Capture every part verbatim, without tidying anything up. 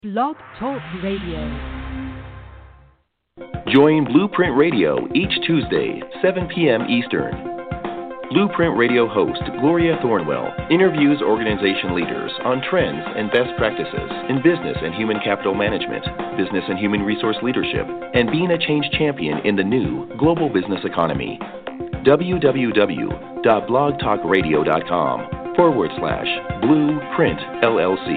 Blog Talk Radio. Join Blueprint Radio each Tuesday, seven p.m. Eastern. Blueprint Radio host Gloria Thornwell interviews organization leaders on trends and best practices in business and human capital management, business and human resource leadership, and being a change champion in the new global business economy. www.blogtalkradio.com forward slash Blueprint L L C.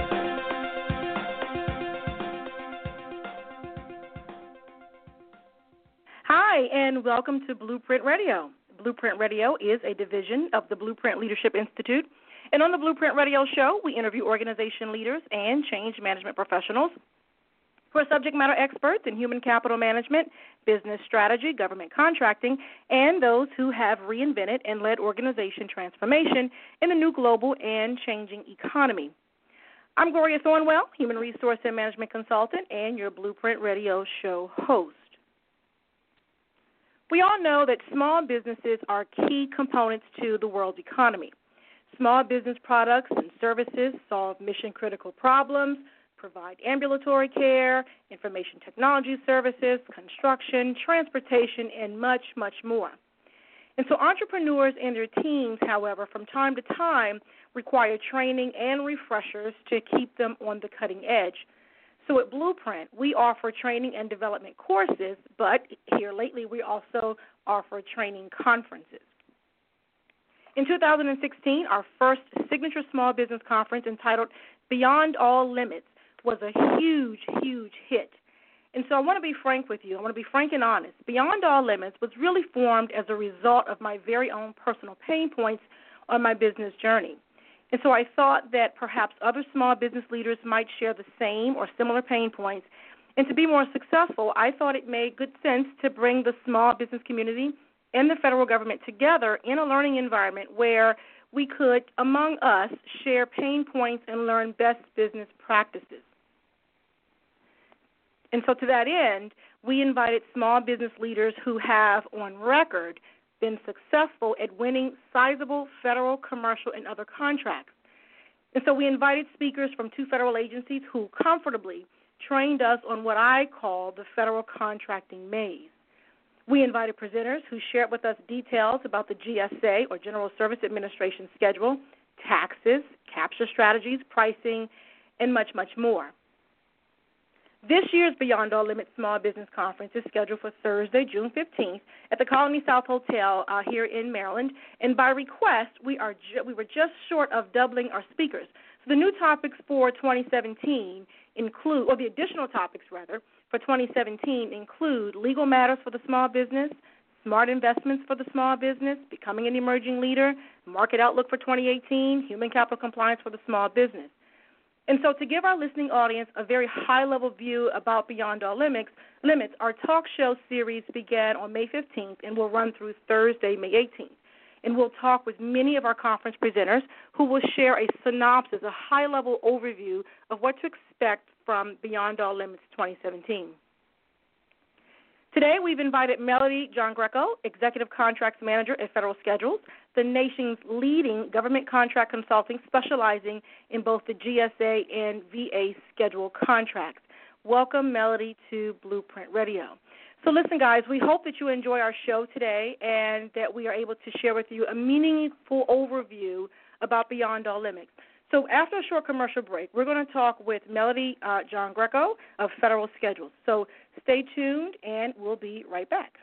Hi, and welcome to Blueprint Radio. Blueprint Radio is a division of the Blueprint Leadership Institute. And on the Blueprint Radio show, we interview organization leaders and change management professionals who are subject matter experts in human capital management, business strategy, government contracting, and those who have reinvented and led organization transformation in the new global and changing economy. I'm Gloria Thornwell, Human Resource and Management Consultant, and your Blueprint Radio show host. We all know that small businesses are key components to the world's economy. Small business products and services solve mission-critical problems, provide ambulatory care, information technology services, construction, transportation, and much, much more. And so entrepreneurs and their teams, however, from time to time require training and refreshers to keep them on the cutting edge. So at Blueprint, we offer training and development courses, but here lately we also offer training conferences. In two thousand sixteen, our first signature small business conference entitled Beyond All Limits was a huge, huge hit. And so I want to be frank with you. I want to be frank and honest. Beyond All Limits was really formed as a result of my very own personal pain points on my business journey. And so I thought that perhaps other small business leaders might share the same or similar pain points. And to be more successful, I thought it made good sense to bring the small business community and the federal government together in a learning environment where we could, among us, share pain points and learn best business practices. And so to that end, we invited small business leaders who have, on record, been successful at winning sizable federal, commercial, and other contracts. And so we invited speakers from two federal agencies who comfortably trained us on what I call the federal contracting maze. We invited presenters who shared with us details about the G S A, or General Service Administration schedule, taxes, capture strategies, pricing, and much, much more. This year's Beyond All Limits Small Business Conference is scheduled for Thursday, June fifteenth, at the Colony South Hotel uh, here in Maryland. And by request, we are ju- we were just short of doubling our speakers. So the new topics for twenty seventeen include, or the additional topics rather, for twenty seventeen include legal matters for the small business, smart investments for the small business, becoming an emerging leader, market outlook for twenty eighteen, human capital compliance for the small business. And so to give our listening audience a very high-level view about Beyond All Limits, limits, our talk show series began on May fifteenth and will run through Thursday, May eighteenth. And we'll talk with many of our conference presenters who will share a synopsis, a high-level overview of what to expect from Beyond All Limits twenty seventeen. Today, we've invited Melody Giangreco, Executive Contracts Manager at Federal Schedules, the nation's leading government contract consulting specializing in both the G S A and V A schedule contracts. Welcome, Melody, to Blueprint Radio. So listen, guys, we hope that you enjoy our show today and that we are able to share with you a meaningful overview about Beyond All Limits. So after a short commercial break, we're going to talk with Melody uh, Giangreco of Federal Schedules. So stay tuned, and we'll be right back.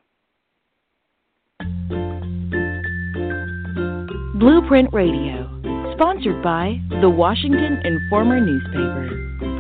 Blueprint Radio, sponsored by the Washington Informer newspaper.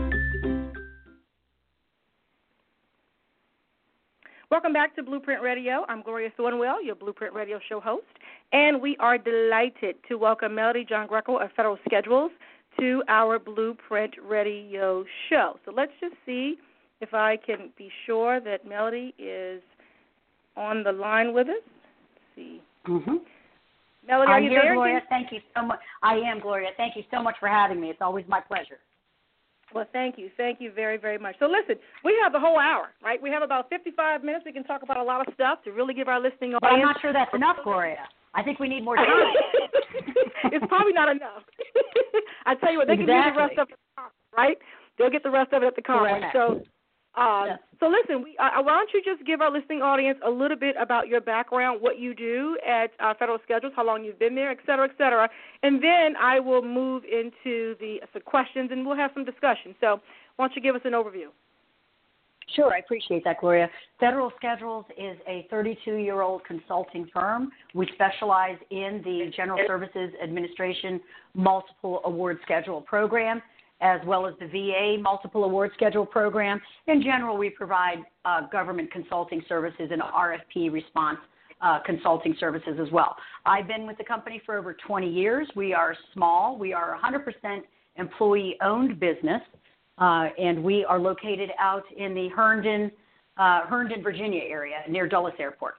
Welcome back to Blueprint Radio. I'm Gloria Thornwell, your Blueprint Radio show host, and we are delighted to welcome Melody Giangreco of Federal Schedules to our Blueprint Radio show. So let's just see if I can be sure that Melody is on the line with us. Let's see. Mm-hmm. Melody, are I'm you here, there? Gloria. Thank you so much. I am, Gloria. Thank you so much for having me. It's always my pleasure. Well, thank you. Thank you very, very much. So listen, we have the whole hour, right? We have about fifty-five minutes. We can talk about a lot of stuff to really give our listening audience. But I'm not sure that's enough, Gloria. I think we need more time. It's probably not enough. I tell you what, they exactly. can do the rest of the time, right? They'll get the rest of it at the conference. Correct. So, um, yes. so listen, we, uh, why don't you just give our listening audience a little bit about your background, what you do at uh, Federal Schedules, how long you've been there, et cetera, et cetera, and then I will move into the, the questions, and we'll have some discussion. So why don't you give us an overview? Sure, I appreciate that, Gloria. Federal Schedules is a thirty-two-year-old consulting firm. We specialize in the General Services Administration Multiple Award Schedule Program, as well as the V A Multiple Award Schedule Program. In general, we provide uh, government consulting services and R F P response uh, consulting services as well. I've been with the company for over twenty years. We are small. We are a one hundred percent employee-owned business. Uh, and we are located out in the Herndon, uh, Herndon, Virginia area near Dulles Airport.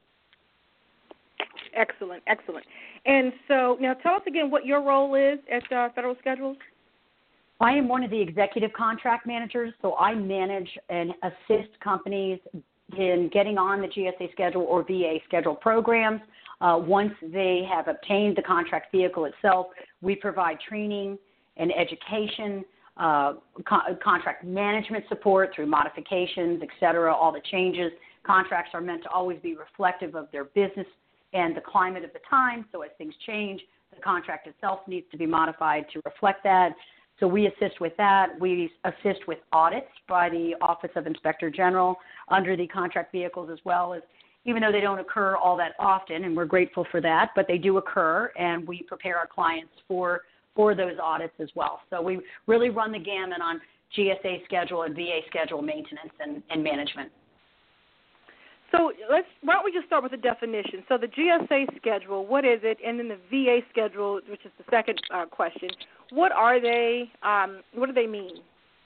Excellent, excellent. And so now tell us again what your role is at uh, Federal Schedules. I am one of the executive contract managers, so I manage and assist companies in getting on the G S A schedule or V A schedule programs. Uh, once they have obtained the contract vehicle itself, we provide training and education, Uh, con- contract management support through modifications, et cetera, all the changes. Contracts are meant to always be reflective of their business and the climate of the time. So as things change, the contract itself needs to be modified to reflect that. So we assist with that. We assist with audits by the Office of Inspector General under the contract vehicles, as well as, even though they don't occur all that often, and we're grateful for that, but they do occur, and we prepare our clients for for those audits as well. So we really run the gamut on G S A schedule and V A schedule maintenance and, and management. So let's why don't we just start with the definition? So the G S A schedule, what is it? And then the V A schedule, which is the second uh, question. What are they? Um, what do they mean?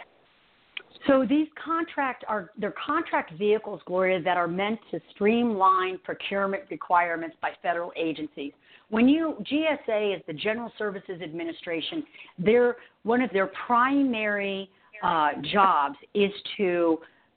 So these contract are they're contract vehicles, Gloria, that are meant to streamline procurement requirements by federal agencies. When you G S A is the General Services Administration, their one of their primary uh, jobs is to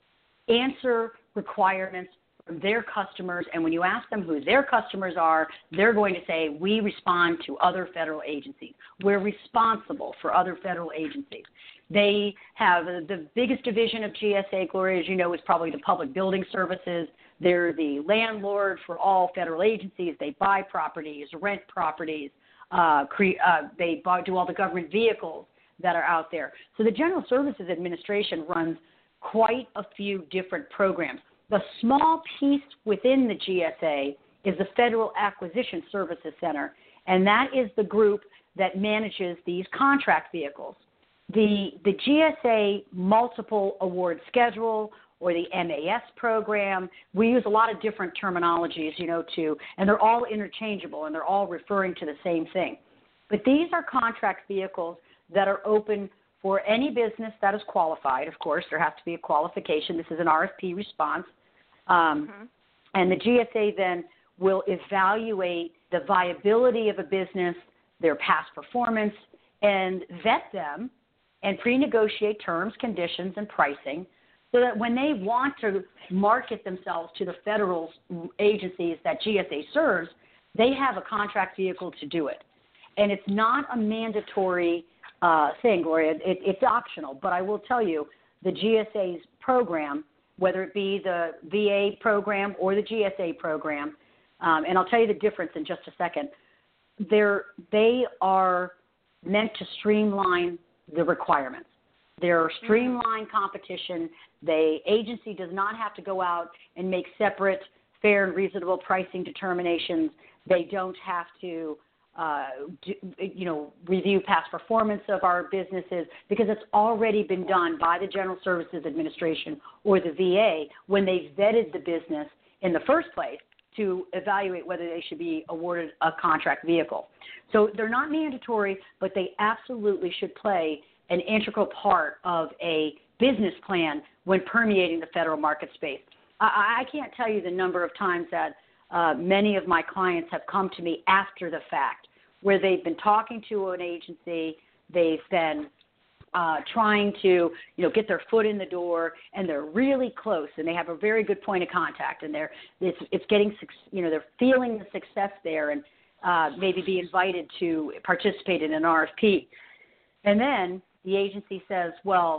answer requirements from their customers. And when you ask them who their customers are, they're going to say, we respond to other federal agencies. We're responsible for other federal agencies. They have uh, the biggest division of G S A, Gloria, as you know, is probably the Public Building Services. They're the landlord for all federal agencies. They buy properties, rent properties. Uh, cre- uh, they buy, do all the government vehicles that are out there. So the General Services Administration runs quite a few different programs. The small piece within the G S A is the Federal Acquisition Services Center, and that is the group that manages these contract vehicles. The, the G S A Multiple Award Schedule, or the M A S program. We use a lot of different terminologies, you know, too, and they're all interchangeable, and they're all referring to the same thing. But these are contract vehicles that are open for any business that is qualified. Of course, there has to be a qualification. This is an R F P response. Um, mm-hmm. And the G S A then will evaluate the viability of a business, their past performance, and vet them and pre-negotiate terms, conditions, and pricing, so that when they want to market themselves to the federal agencies that G S A serves, they have a contract vehicle to do it. And it's not a mandatory uh, thing, Gloria. It, it's optional. But I will tell you, the G S A's program, whether it be the V A program or the G S A program, um, and I'll tell you the difference in just a second, they're, they are meant to streamline the requirements. They're streamlined competition. The agency does not have to go out and make separate fair and reasonable pricing determinations. They don't have to, uh, do, you know, review past performance of our businesses, because it's already been done by the General Services Administration or the V A when they vetted the business in the first place to evaluate whether they should be awarded a contract vehicle. So they're not mandatory, but they absolutely should play an integral part of a business plan when permeating the federal market space. I, I can't tell you the number of times that uh, many of my clients have come to me after the fact, where they've been talking to an agency, they've been uh, trying to, you know, get their foot in the door, and they're really close, and they have a very good point of contact, and they're it's, it's getting, you know, they're feeling the success there, and uh, maybe be invited to participate in an R F P, and then the agency says, well,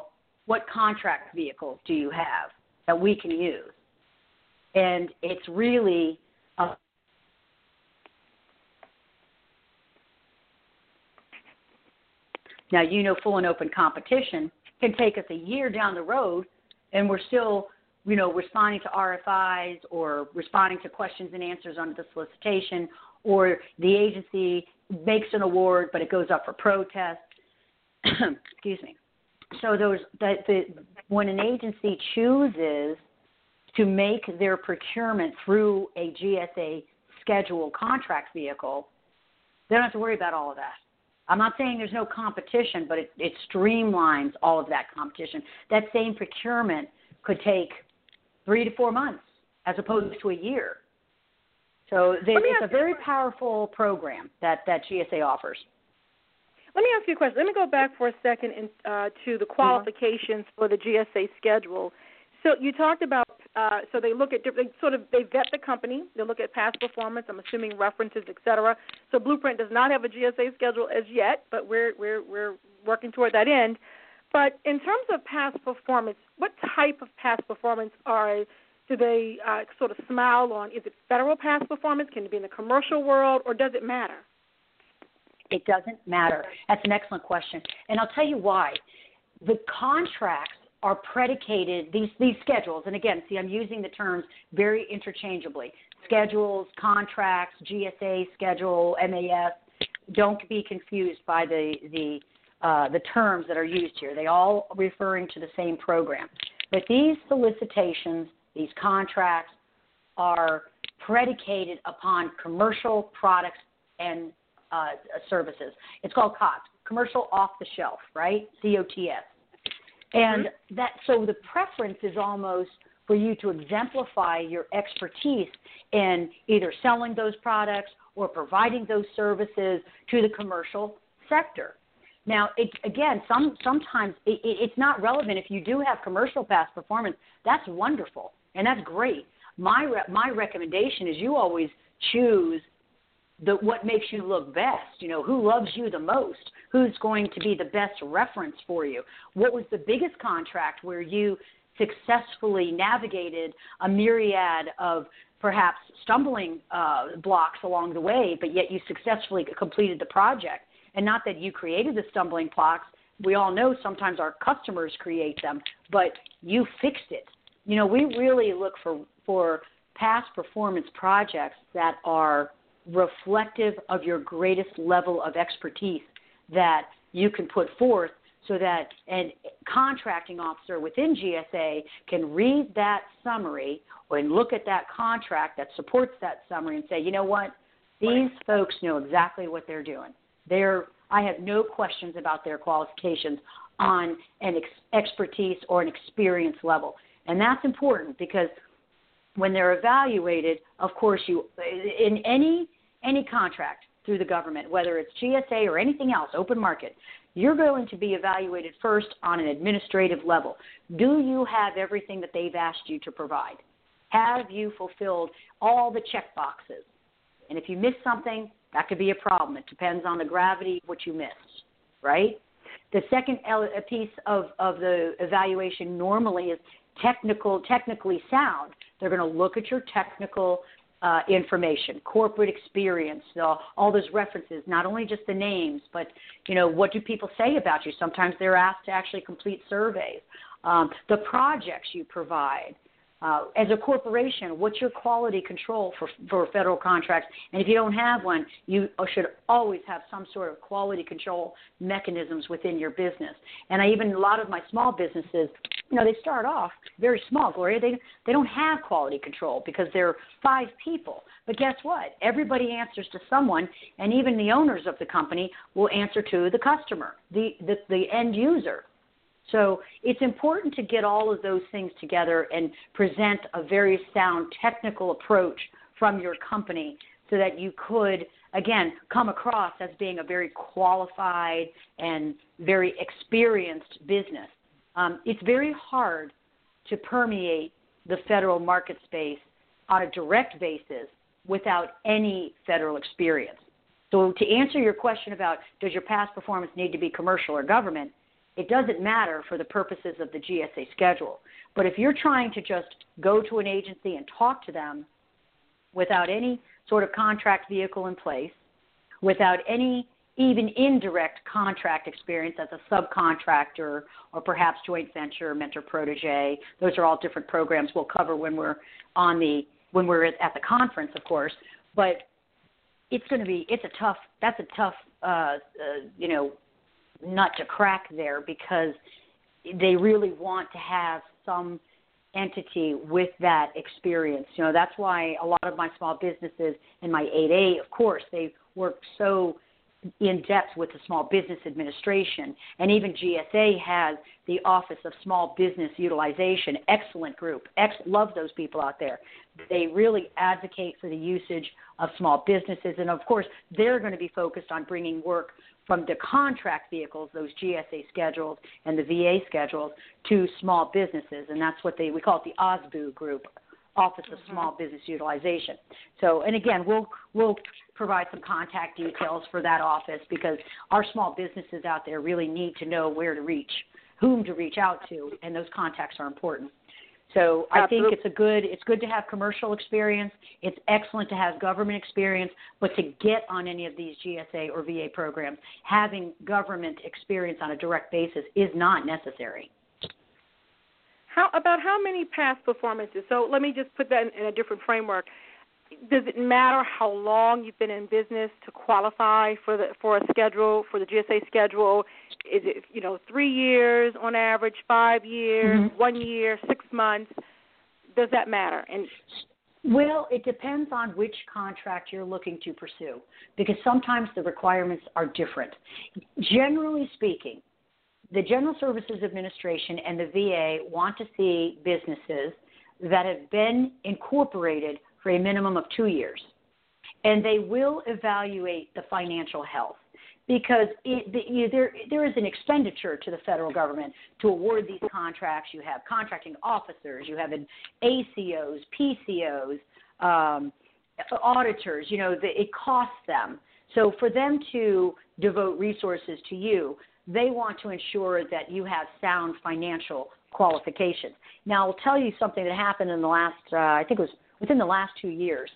what contract vehicles do you have that we can use? And it's really a now, you know, full and open competition can take us a year down the road, and we're still, you know, responding to R F Is or responding to questions and answers under the solicitation, or the agency makes an award, but it goes up for protest. Excuse me. So those the, the when an agency chooses to make their procurement through a G S A schedule contract vehicle, they don't have to worry about all of that. I'm not saying there's no competition, but it, it streamlines all of that competition. That same procurement could take three to four months as opposed to a year. So they, it's a very powerful program that, that G S A offers. Let me ask you a question. Let me go back for a second in, uh, to the qualifications mm-hmm. for the G S A schedule. So you talked about, uh, so they look at different, sort of, they vet the company, they look at past performance, I'm assuming references, et cetera. So Blueprint does not have a G S A schedule as yet, but we're we're we're working toward that end. But in terms of past performance, what type of past performance are do they uh, sort of smile on? Is it federal past performance? Can it be in the commercial world, or does it matter? It doesn't matter. That's an excellent question. And I'll tell you why. The contracts are predicated, these, these schedules, and again, see, I'm using the terms very interchangeably. Schedules, contracts, G S A schedule, M A S. Don't be confused by the, the, uh, the terms that are used here. They all referring to the same program. But these solicitations, these contracts, are predicated upon commercial products and uh, services. It's called C O T S, commercial off the shelf, right? C O T S. And mm-hmm. that so the preference is almost for you to exemplify your expertise in either selling those products or providing those services to the commercial sector. Now, it, again, some sometimes it, it, it's not relevant. If you do have commercial past performance, that's wonderful, and that's great. My re- my recommendation is you always choose the what makes you look best. You know, who loves you the most? Who's going to be the best reference for you? What was the biggest contract where you successfully navigated a myriad of perhaps stumbling uh, blocks along the way, but yet you successfully completed the project? And not that you created the stumbling blocks. We all know sometimes our customers create them, but you fixed it. You know, we really look for, for past performance projects that are reflective of your greatest level of expertise that you can put forth so that a contracting officer within G S A can read that summary or look at that contract that supports that summary and say, you know what, these folks know exactly what they're doing. They're, I have no questions about their qualifications on an ex- expertise or an experience level. And that's important because when they're evaluated, of course, you in any any contract through the government, whether it's G S A or anything else, open market, you're going to be evaluated first on an administrative level. Do you have everything that they've asked you to provide? Have you fulfilled all the check boxes? And if you miss something, that could be a problem. It depends on the gravity of what you missed, right? The second piece of, of the evaluation normally is technical, technically sound. They're going to look at your technical uh, information, corporate experience, uh, all those references, not only just the names, but, you know, what do people say about you? Sometimes they're asked to actually complete surveys. Um, the projects you provide. Uh, as a corporation, what's your quality control for, for federal contracts? And if you don't have one, you should always have some sort of quality control mechanisms within your business. And I even, a lot of my small businesses, you know, they start off very small, Gloria. They, they don't have quality control because they're five people. But guess what? Everybody answers to someone, and even the owners of the company will answer to the customer, the, the, the end user. So it's important to get all of those things together and present a very sound technical approach from your company so that you could, again, come across as being a very qualified and very experienced business. Um, it's very hard to permeate the federal market space on a direct basis without any federal experience. So to answer your question about does your past performance need to be commercial or government, it doesn't matter for the purposes of the G S A schedule. But if you're trying to just go to an agency and talk to them without any sort of contract vehicle in place, without any even indirect contract experience as a subcontractor or perhaps joint venture, mentor protege, those are all different programs we'll cover when we're on the when we're at the conference, of course. But it's going to be it's a tough that's a tough uh, uh, you know nut to crack there, because they really want to have some entity with that experience. You know, that's why a lot of my small businesses in my eight A, of course, they work so in depth with the Small Business Administration, and even G S A has the Office of Small Business Utilization. Excellent group. Ex- love those people out there. They really advocate for the usage of small businesses, and of course, they're going to be focused on bringing work from the contract vehicles, those G S A schedules and the V A schedules, to small businesses, and that's what they we call it the O S B U group, Office of mm-hmm. Small Business Utilization. So, and again, we'll we'll provide some contact details for that office, because our small businesses out there really need to know where to reach, whom to reach out to, and those contacts are important. So I Absolutely. think it's a good it's good to have commercial experience. It's excellent to have government experience, but to get on any of these G S A or V A programs, having government experience on a direct basis is not necessary. How about how many past performances? So let me just put that in, in a different framework. Does it matter how long you've been in business to qualify for the for a schedule, for the G S A schedule? Is it, you know, three years on average, five years, mm-hmm. one year, six months? Does that matter? And well, it depends on which contract you're looking to pursue, because sometimes the requirements are different. Generally speaking, the General Services Administration and the V A want to see businesses that have been incorporated for a minimum of two years. And they will evaluate the financial health, because it, the, you, there, there is an expenditure to the federal government to award these contracts. You have contracting officers, you have an A C Os, P C Os, um, auditors. You know, the, it costs them. So for them to devote resources to you, they want to ensure that you have sound financial qualifications. Now, I'll tell you something that happened in the last, uh, I think it was within the last two years.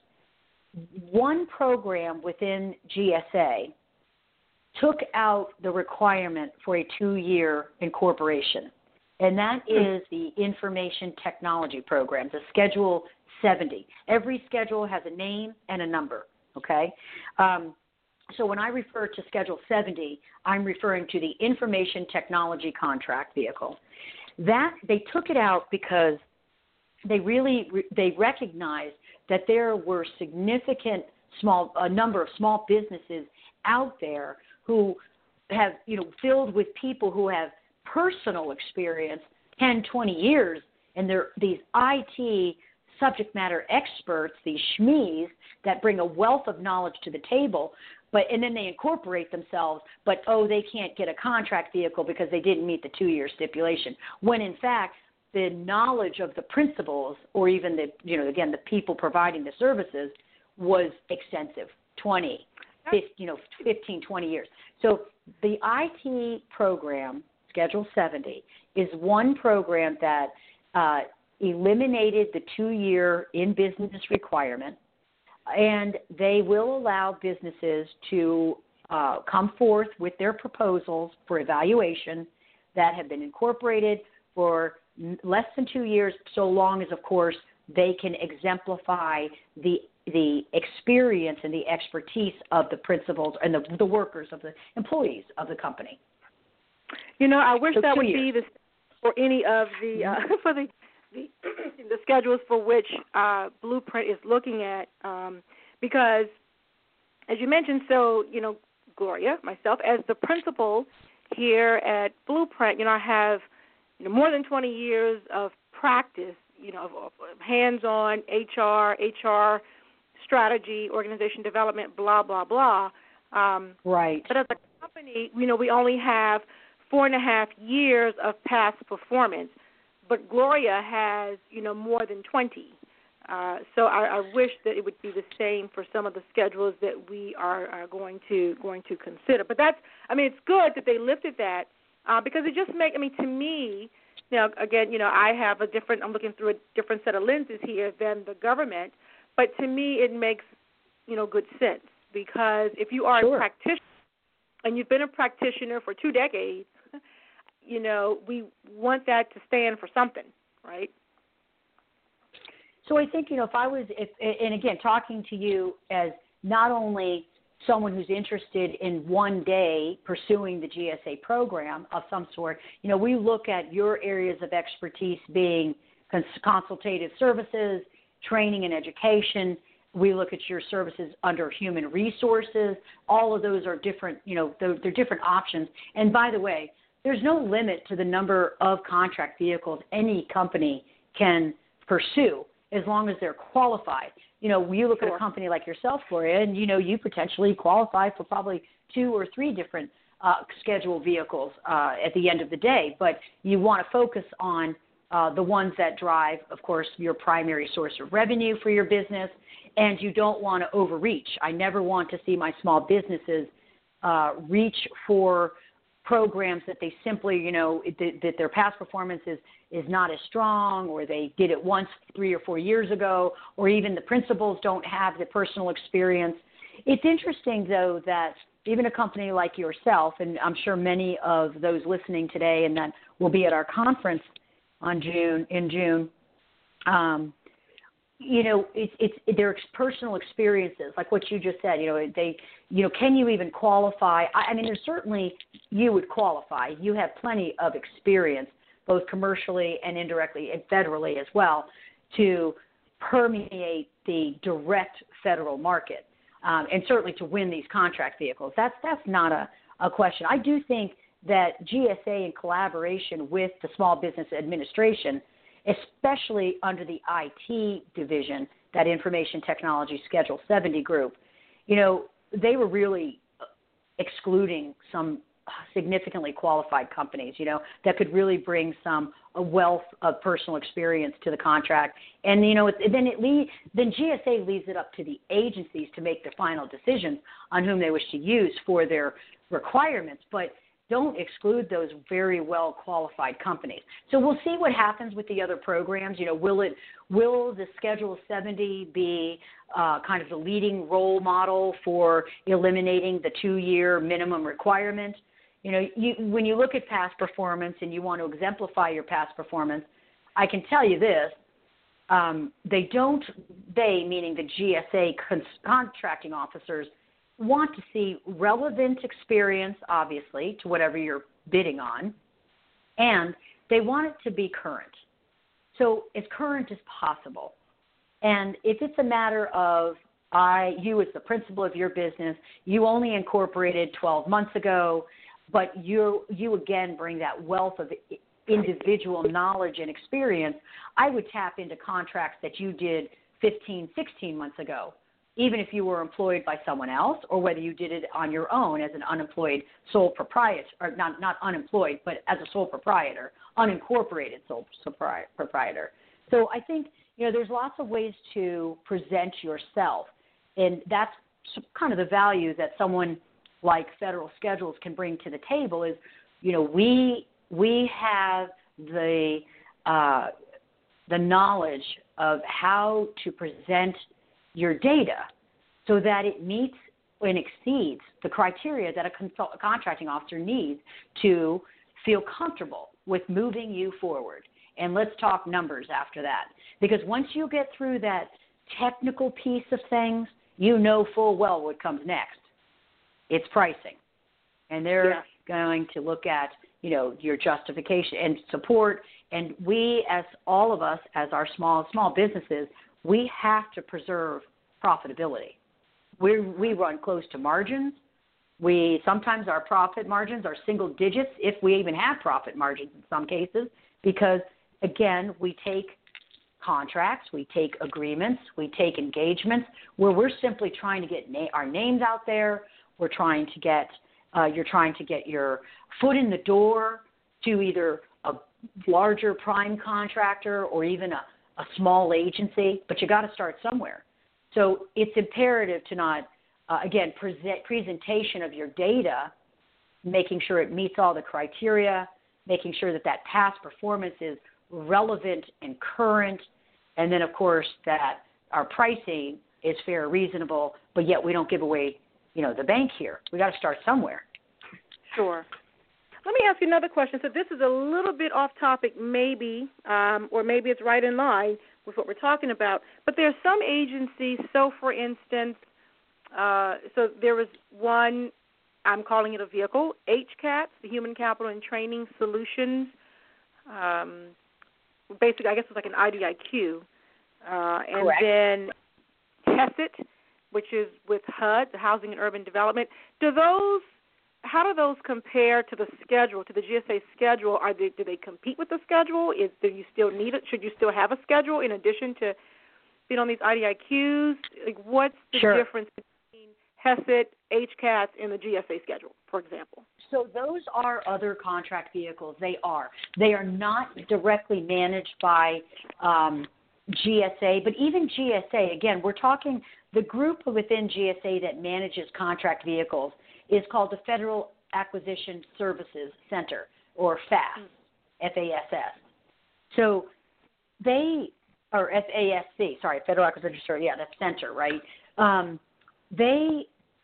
One program within G S A took out the requirement for a two-year incorporation, and that is the Information Technology Program, the Schedule seventy. Every schedule has a name and a number, okay? Um, so when I refer to Schedule seventy, I'm referring to the Information Technology Contract Vehicle. That, they took it out because they really they recognized that there were significant small a number of small businesses out there who have, you know, filled with people who have personal experience, ten, twenty years, and they're these I T subject matter experts, these S M Es that bring a wealth of knowledge to the table, but and then they incorporate themselves, but oh, they can't get a contract vehicle because they didn't meet the two-year stipulation. When in fact, the knowledge of the principals, or even the, you know, again, the people providing the services, was extensive, twenty, fifty, you know, fifteen, twenty years. So the I T program, Schedule seventy, is one program that uh, eliminated the two-year in-business requirement, and they will allow businesses to uh, come forth with their proposals for evaluation that have been incorporated for less than two years, so long as, of course, they can exemplify the the experience and the expertise of the principals and the, the workers of the employees of the company. You know, I wish so that would years. be the for any of the uh, for the, the the schedules for which uh, Blueprint is looking at, um, because, as you mentioned, so you know, Gloria, myself, as the principal here at Blueprint, you know, I have you know, more than twenty years of practice, you know, of, of hands-on H R, H R strategy, organization development, blah, blah, blah. Um, right. But as a company, you know, we only have four and a half years of past performance, but Gloria has, you know, more than twenty. Uh, so I, I wish that it would be the same for some of the schedules that we are, are going to going to consider. But that's, I mean, it's good that they lifted that. uh, because it just makes, I mean, to me, you know, again, you know, I have a different, I'm looking through a different set of lenses here than the government, but to me it makes, you know, good sense, because if you are sure. a practitioner and you've been a practitioner for two decades, you know, we want that to stand for something, right? So I think, you know, if I was, if, and again, talking to you as not only someone who's interested in one day pursuing the G S A program of some sort, you know, we look at your areas of expertise being cons- consultative services, training and education. We look at your services under human resources. All of those are different, you know, they're, they're different options. And by the way, there's no limit to the number of contract vehicles any company can pursue as long as they're qualified. You know, you look Sure. at a company like yourself, Gloria, and, you know, you potentially qualify for probably two or three different uh, scheduled vehicles uh, at the end of the day. But you want to focus on uh, the ones that drive, of course, your primary source of revenue for your business, and you don't want to overreach. I never want to see my small businesses uh, reach for programs that they simply, you know, that, that their past performance is, is not as strong, or they did it once three or four years ago, or even the principals don't have the personal experience. It's interesting, though, that even a company like yourself, and I'm sure many of those listening today and that will be at our conference on June, in June, um, you know, it's it's their personal experiences, like what you just said. You know, they, you know, can you even qualify? I, I mean, there's certainly you would qualify. You have plenty of experience, both commercially and indirectly and federally as well, to permeate the direct federal market, um, and certainly to win these contract vehicles. That's that's not a, a question. I do think that G S A, in collaboration with the Small Business Administration, especially under the I T division, that Information Technology Schedule seventy group, you know, they were really excluding some significantly qualified companies, you know, that could really bring some a wealth of personal experience to the contract. And, you know, it, then it lead, then G S A leaves it up to the agencies to make the final decisions on whom they wish to use for their requirements. But don't exclude those very well qualified companies. So we'll see what happens with the other programs. You know, will it will the Schedule seventy be uh, kind of the leading role model for eliminating the two-year minimum requirement? You know, you, when you look at past performance and you want to exemplify your past performance, I can tell you this: um, they don't. They, meaning the G S A con- contracting officers, want to see relevant experience, obviously, to whatever you're bidding on, and they want it to be current. So as current as possible. And if it's a matter of I, you as the principal of your business, you only incorporated twelve months ago, but you, you again bring that wealth of individual knowledge and experience, I would tap into contracts that you did fifteen, sixteen months ago, even if you were employed by someone else, or whether you did it on your own as an unemployed sole proprietor, or not, not unemployed, but as a sole proprietor, unincorporated sole proprietor. So I think, you know, there's lots of ways to present yourself, and that's kind of the value that someone like Federal Schedules can bring to the table is, you know, we we have the uh, the knowledge of how to present your data so that it meets and exceeds the criteria that a, consult- a contracting officer needs to feel comfortable with moving you forward. And let's talk numbers after that. Because once you get through that technical piece of things, you know full well what comes next. It's pricing. And they're yeah. going to look at, you know, your justification and support. And we, as all of us, as our small small businesses, we have to preserve profitability. We we run close to margins. We sometimes our profit margins are single digits, if we even have profit margins in some cases, because again, we take contracts, we take agreements, we take engagements where we're simply trying to get na- our names out there. We're trying to get uh, you're trying to get your foot in the door to either a larger prime contractor or even a a small agency, but you got to start somewhere. So it's imperative to not, uh, again, present presentation of your data making sure it meets all the criteria, making sure that that past performance is relevant and current, and then, of course, that our pricing is fair, reasonable, but yet we don't give away, you know, the bank here. We got to start somewhere. Sure. Let me ask you another question. So this is a little bit off topic, maybe, um, or maybe it's right in line with what we're talking about. But there are some agencies, so for instance, uh, so there was one, I'm calling it a vehicle, H CATS, the Human Capital and Training Solutions. Um, basically, I guess it's like an I D I Q. Uh, and Correct. then HESIT, which is with H U D, the Housing and Urban Development. Do those How do those compare to the schedule, to the G S A schedule? Are they, do they compete with the schedule? Is do you still need it? Should you still have a schedule in addition to being on these I D I Qs? Like, what's the Sure. difference between HESIT, H CATS, and the G S A schedule, for example? So those are other contract vehicles. They are. They are not directly managed by um, G S A, but even G S A, again, we're talking the group within G S A that manages contract vehicles is called the Federal Acquisition Services Center, or FAST, F A S S. So they, or F A S C, sorry, Federal Acquisition Services, yeah, that's center, right? Um, they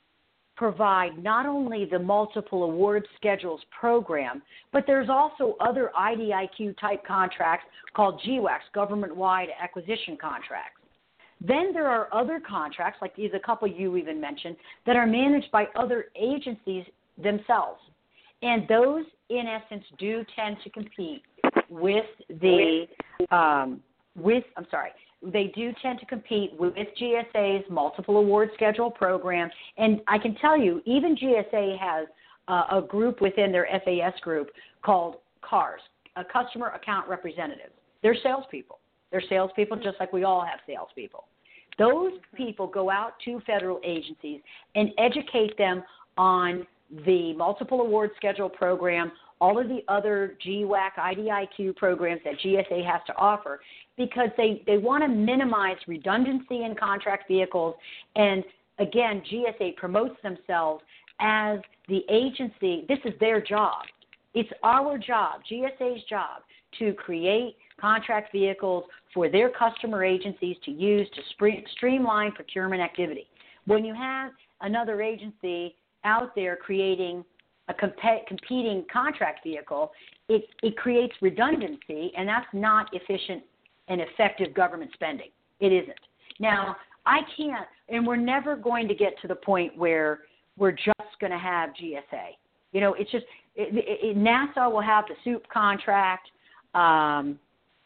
provide not only the multiple award schedules program, but there's also other I D I Q type contracts called G WACs, government-wide acquisition contracts. Then there are other contracts, like these, a couple you even mentioned, that are managed by other agencies themselves. And those, in essence, do tend to compete with the, um, with, I'm sorry, they do tend to compete with G S A's multiple award schedule program. And I can tell you, even G S A has uh, a group within their F A S group called C A Rs, a Customer Account Representatives. They're salespeople. They're salespeople just like we all have salespeople. Those people go out to federal agencies and educate them on the multiple award schedule program, all of the other G WAC, I D I Q programs that G S A has to offer, because they, they want to minimize redundancy in contract vehicles. And again, G S A promotes themselves as the agency. This is their job. It's our job, G S A's job, to create contract vehicles for their customer agencies to use to spre- streamline procurement activity. When you have another agency out there creating a comp- competing contract vehicle, it, it creates redundancy, and that's not efficient and effective government spending. It isn't. Now, I can't, and we're never going to get to the point where we're just going to have G S A. You know, it's just, it, it, NASA will have the SOUP contract. Um,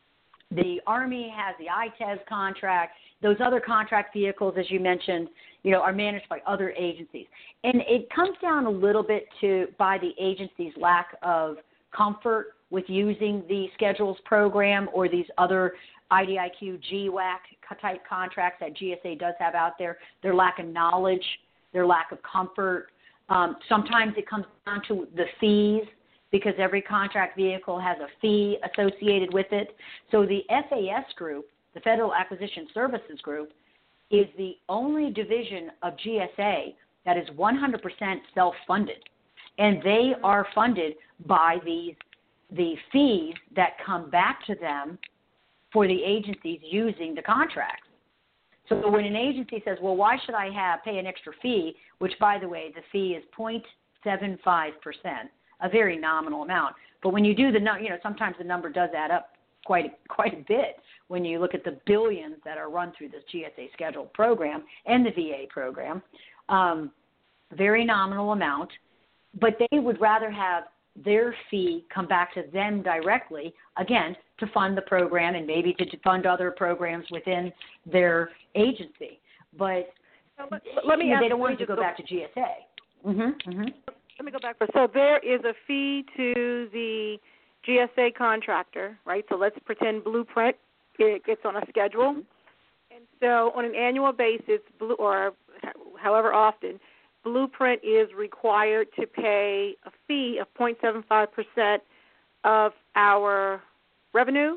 the Army has the I T E S contract. Those other contract vehicles, as you mentioned, you know, are managed by other agencies. And it comes down a little bit to by the agency's lack of comfort with using the schedules program or these other I D I Q, G WAC type contracts that G S A does have out there, their lack of knowledge, their lack of comfort. Um, sometimes it comes down to the fees, because every contract vehicle has a fee associated with it. So the F A S group, the Federal Acquisition Services Group, is the only division of G S A that is one hundred percent self-funded. And they are funded by these the fees that come back to them for the agencies using the contracts. So when an agency says, well, why should I have pay an extra fee, which, by the way, the fee is zero point seven five percent, a very nominal amount. But when you do the, you know, sometimes the number does add up quite quite a bit when you look at the billions that are run through this G S A scheduled program and the V A program. Um, very nominal amount, but they would rather have their fee come back to them directly, again, to fund the program and maybe to fund other programs within their agency. But now, let, let me you know, ask, they don't want it to go, go back to G S A. Mm-hmm, mm-hmm. Let me go back for so there is a fee to the G S A contractor, right? So let's pretend Blueprint it gets on a schedule, mm-hmm. and so on an annual basis, blue, or however often, Blueprint is required to pay a fee of zero point seven five percent of our revenue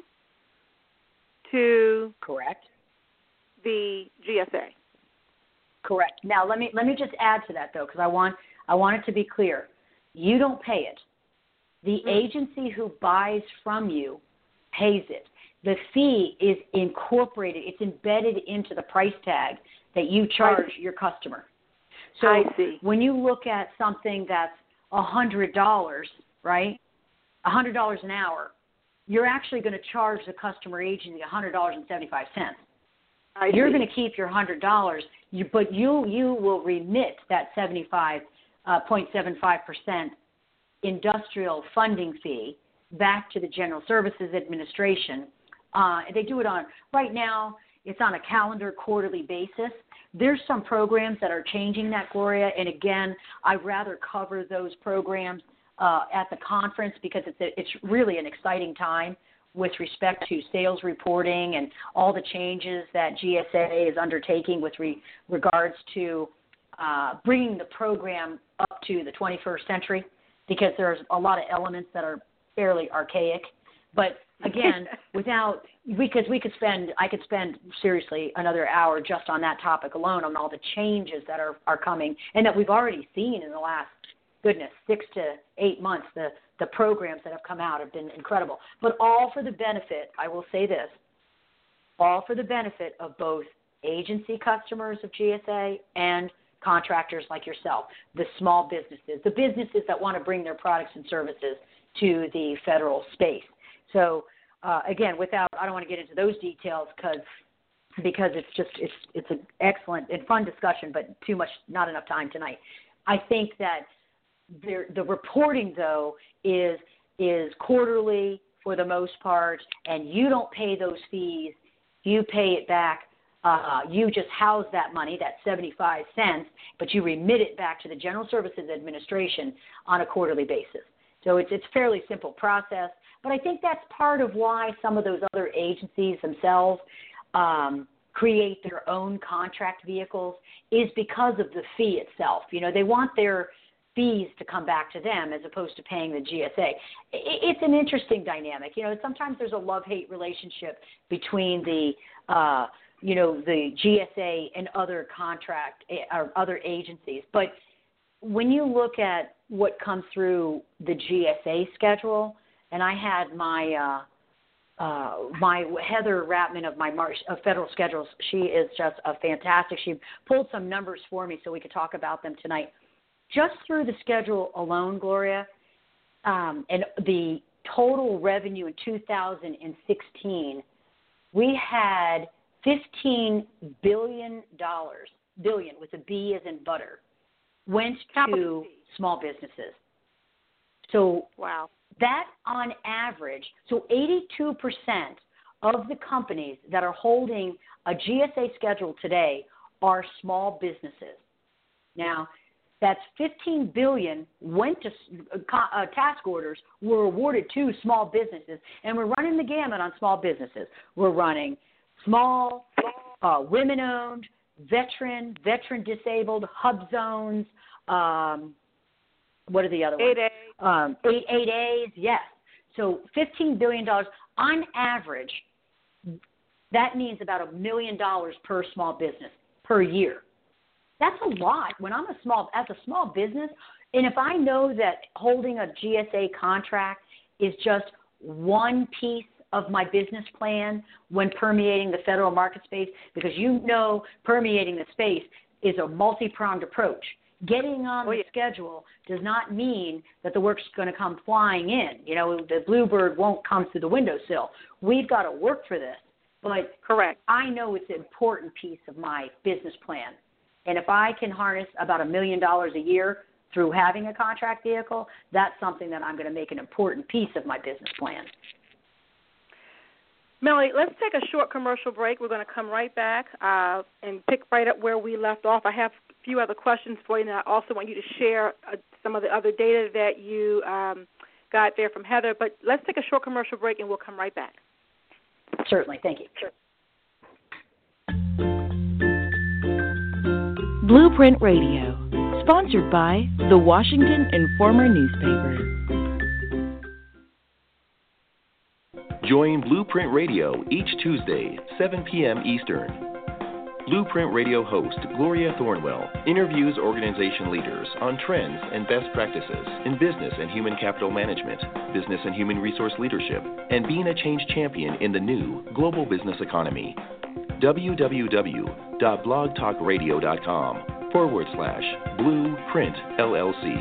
to correct the G S A. Correct. Now let me let me just add to that though, because I want I want it to be clear. You don't pay it. The Mm-hmm. agency who buys from you pays it. The fee is incorporated. It's embedded into the price tag that you charge your customer. So I see. when you look at something that's one hundred dollars, right, one hundred dollars an hour, you're actually going to charge the customer agency one hundred dollars and seventy-five cents. I You're see. going to keep your one hundred dollars, you, but you you will remit that seventy-five point seven five percent industrial funding fee back to the General Services Administration. Uh, they do it on, right now, it's on a calendar quarterly basis. There's some programs that are changing that, Gloria, and again, I'd rather cover those programs uh, at the conference because it's, a, it's really an exciting time with respect to sales reporting and all the changes that G S A is undertaking with re- regards to uh, bringing the program up to the twenty-first century, because there's a lot of elements that are fairly archaic. But again, without, because we could spend, I could spend seriously another hour just on that topic alone, on all the changes that are, are coming and that we've already seen in the last, goodness, six to eight months. The, the programs that have come out have been incredible. But all for the benefit, I will say this, all for the benefit of both agency customers of G S A and contractors like yourself, the small businesses, the businesses that want to bring their products and services to the federal space. So uh, again, without, I don't want to get into those details because because it's just it's it's an excellent and fun discussion, but too much, not enough time tonight. I think that there, the reporting though is is quarterly for the most part, and you don't pay those fees. You pay it back. Uh, you just house that money, that seventy-five cents, but you remit it back to the General Services Administration on a quarterly basis. So it's it's a fairly simple process. But I think that's part of why some of those other agencies themselves um, create their own contract vehicles, is because of the fee itself. You know, they want their fees to come back to them as opposed to paying the G S A. It's an interesting dynamic. You know, sometimes there's a love-hate relationship between the, uh, you know, the G S A and other contract or other agencies. But when you look at what comes through the G S A schedule, and I had my uh, uh, my Heather Ratman of my March, of federal schedules. She is just a fantastic. She pulled some numbers for me so we could talk about them tonight. Just through the schedule alone, Gloria, um, and the total revenue in two thousand sixteen, we had fifteen billion dollars, billion with a B as in butter, went to small businesses. So wow. That on average, so eighty-two percent of the companies that are holding a G S A schedule today are small businesses. Now, that's fifteen billion dollars went to uh, task orders were awarded to small businesses, and we're running the gamut on small businesses. We're running small, uh, women-owned, veteran, veteran-disabled, hub zones. Um, what are the other ones? eight A. Um, eight, eight A's, yes. So fifteen billion dollars on average. That means about a million dollars per small business per year. That's a lot. When I'm a small, as a small business, and if I know that holding a G S A contract is just one piece of my business plan when permeating the federal market space, because you know permeating the space is a multi-pronged approach. Getting on oh, the yeah. schedule does not mean that the work's going to come flying in. You know, the bluebird won't come through the windowsill. We've got to work for this. But correct. I know it's an important piece of my business plan. And if I can harness about a million dollars a year through having a contract vehicle, that's something that I'm going to make an important piece of my business plan. Melanie, let's take a short commercial break. We're going to come right back uh, and pick right up where we left off. I have a few other questions for you, and I also want you to share uh, some of the other data that you um, got there from Heather. But let's take a short commercial break, and we'll come right back. Certainly. Thank you. Sure. Blueprint Radio, sponsored by the Washington Informer newspaper. Join Blueprint Radio each Tuesday, seven p.m. Eastern. Blueprint Radio host Gloria Thornwell interviews organization leaders on trends and best practices in business and human capital management, business and human resource leadership, and being a change champion in the new global business economy. www.blogtalkradio.com forward slash Blueprint L L C.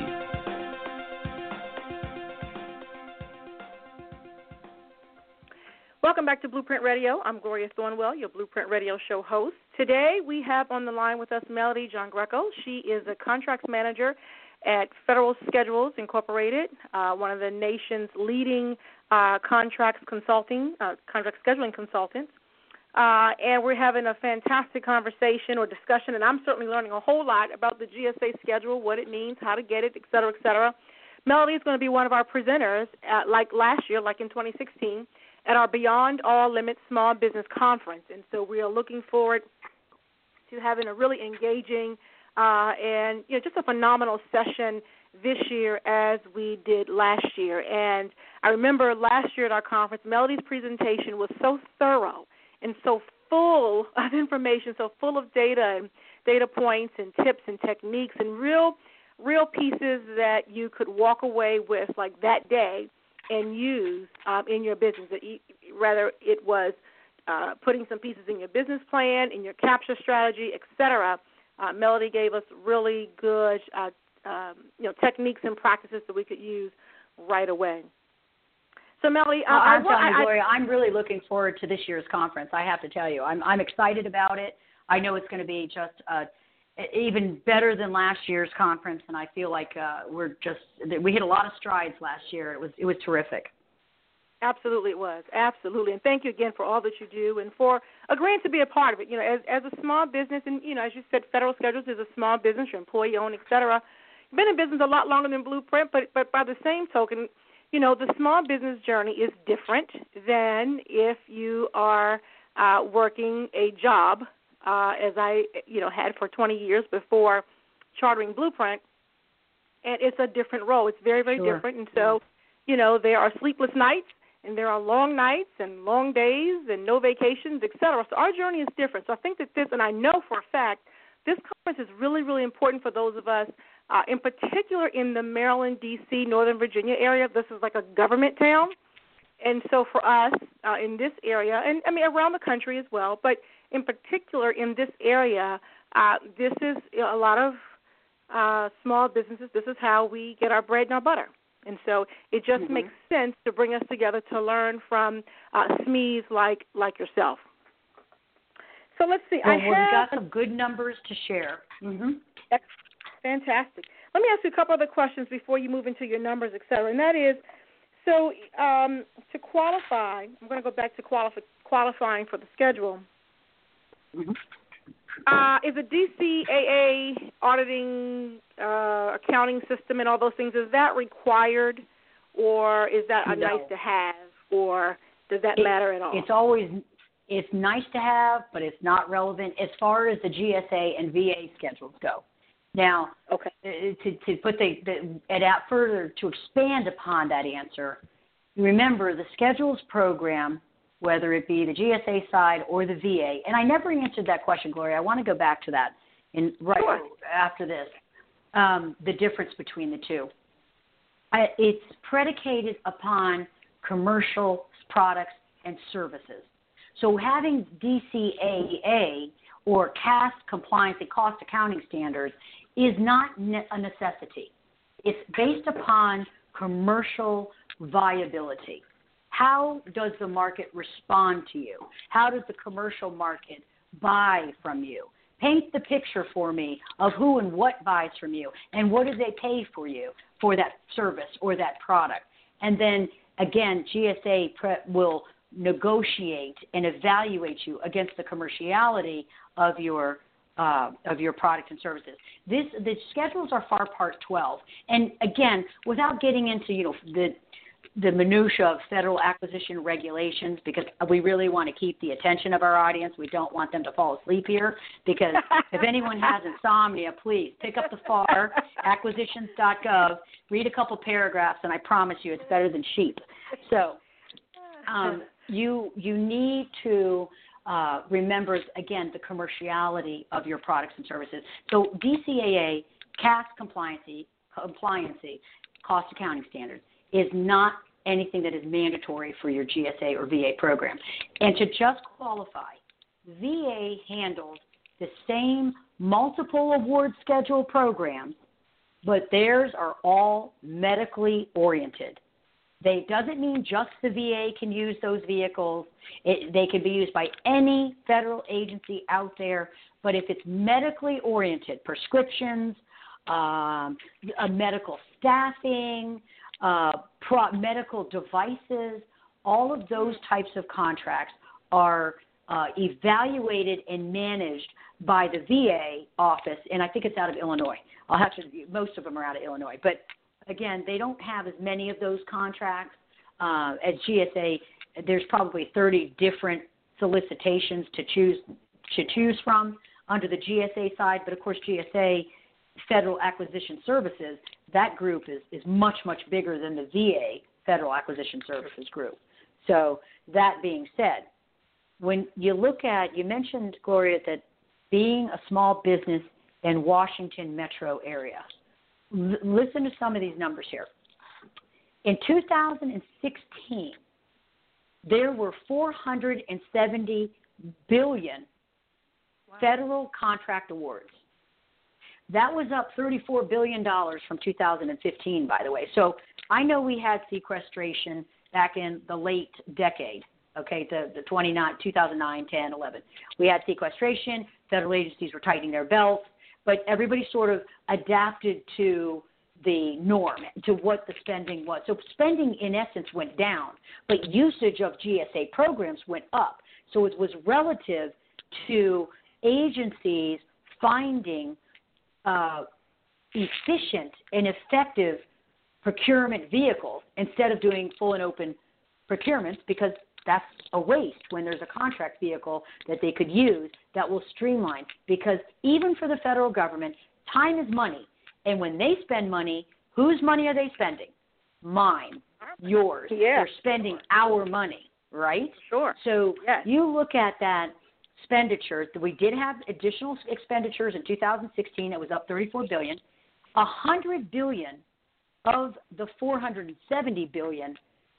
Welcome back to Blueprint Radio. I'm Gloria Thornwell, your Blueprint Radio show host. Today we have on the line with us Melody Giangreco. She is a contracts manager at Federal Schedules Incorporated, uh, one of the nation's leading uh, contracts consulting, uh, contract scheduling consultants. Uh, and we're having a fantastic conversation or discussion, and I'm certainly learning a whole lot about the G S A schedule, what it means, how to get it, et cetera, et cetera. Melody is going to be one of our presenters, at, like last year, like in twenty sixteen, at our Beyond All Limits Small Business Conference. And so we are looking forward to having a really engaging uh, and you know just a phenomenal session this year as we did last year. And I remember last year at our conference, Melody's presentation was so thorough and so full of information, so full of data and data points and tips and techniques and real, real pieces that you could walk away with like that day and use um, in your business. Rather, it was uh, putting some pieces in your business plan, in your capture strategy, et cetera. Uh, Melody gave us really good uh, um, you know, techniques and practices that we could use right away. So, Melody, uh, well, I'm I, telling you, I, Gloria, I'm really looking forward to this year's conference. I have to tell you, I'm, I'm excited about it. I know it's going to be just uh, even better than last year's conference, and I feel like uh, we're just we hit a lot of strides last year. It was it was terrific. Absolutely, it was absolutely, and thank you again for all that you do and for agreeing to be a part of it. You know, as as a small business, and you know, as you said, Federal Schedules is a small business, your employee owned, et cetera. You've been in business a lot longer than Blueprint, but but by the same token, you know, the small business journey is different than if you are uh, working a job, uh, as I, you know, had for twenty years before chartering Blueprint, and it's a different role. It's very, very Sure. different, and so, you know, there are sleepless nights, and there are long nights and long days and no vacations, et cetera. So our journey is different. So I think that this, and I know for a fact, this conference is really, really important for those of us, uh, in particular in the Maryland, D C, Northern Virginia area. This is like a government town. And so for us uh, in this area, and I mean around the country as well, but in particular in this area, uh, this is a lot of uh, small businesses. This is how we get our bread and our butter. And so it just Mm-hmm. makes sense to bring us together to learn from uh, S M Es like like yourself. So let's see. Well, I we've have got some good numbers to share. Mm-hmm. That's fantastic. Let me ask you a couple other questions before you move into your numbers, et cetera. And that is, so um, to qualify, I'm going to go back to qualify, qualifying for the schedule. Mm-hmm. Uh, is the D C A A auditing, uh, accounting system and all those things, is that required, or is that a No. nice to have, or does that It- matter at all? It's always it's nice to have, but it's not relevant as far as the G S A and V A schedules go. Now, Okay. to, to put the, the and out further to expand upon that answer, remember the schedules program, whether it be the G S A side or the V A, and I never answered that question, Gloria. I want to go back to that in right Sure. after this. Um, the difference between the two. I, it's predicated upon commercial products and services. So having D C A A or C A S compliance and cost accounting standards is not ne- a necessity. It's based upon commercial viability. How does the market respond to you? How does the commercial market buy from you? Paint the picture for me of who and what buys from you and what do they pay for you for that service or that product. And then, again, G S A pre- will negotiate and evaluate you against the commerciality of your uh, of your product and services. This the schedules are FAR Part twelve, and again, without getting into you know the the minutia of federal acquisition regulations, because we really want to keep the attention of our audience. We don't want them to fall asleep here, because if anyone has insomnia, please pick up the FAR, acquisitions dot gov, read a couple paragraphs, and I promise you it's better than sheep. So um, you you need to uh, remembers, again, the commerciality of your products and services. So D C A A, C A S compliancy, compliancy, cost accounting standards, is not anything that is mandatory for your G S A or V A program. And to just qualify, V A handles the same multiple award schedule programs, but theirs are all medically oriented. They doesn't mean just the V A can use those vehicles. It, they can be used by any federal agency out there, but if it's medically oriented, prescriptions, um, a medical staffing, uh, pro- medical devices, all of those types of contracts are uh, evaluated and managed by the V A office, and I think it's out of Illinois. I'll have to, most of them are out of Illinois, but again, they don't have as many of those contracts. Uh, at G S A, there's probably thirty different solicitations to choose to choose from under the G S A side, but of course G S A, Federal Acquisition Services, that group is, is much, much bigger than the V A, Federal Acquisition Services group. So that being said, when you look at, you mentioned, Gloria, that being a small business in Washington metro area, L- listen to some of these numbers here. In two thousand sixteen, there were four hundred seventy billion wow. federal contract awards. That was up thirty-four billion dollars from two thousand fifteen, by the way. So I know we had sequestration back in the late decade, okay, the, the twenty-nine, two thousand nine, ten, eleven. We had sequestration. Federal agencies were tightening their belts, but everybody sort of adapted to the norm, to what the spending was. So spending, in essence, went down, but usage of G S A programs went up. So it was relative to agencies finding uh, efficient and effective procurement vehicles instead of doing full and open procurements, because that's a waste when there's a contract vehicle that they could use that will streamline. Because even for the federal government, time is money. And when they spend money, whose money are they spending? Mine, yours. Yeah. They're spending our money, right? Sure. So yes. you look at that expenditure. We did have additional expenditures in two thousand sixteen. It was up thirty-four billion dollars. one hundred billion dollars of the four hundred seventy billion dollars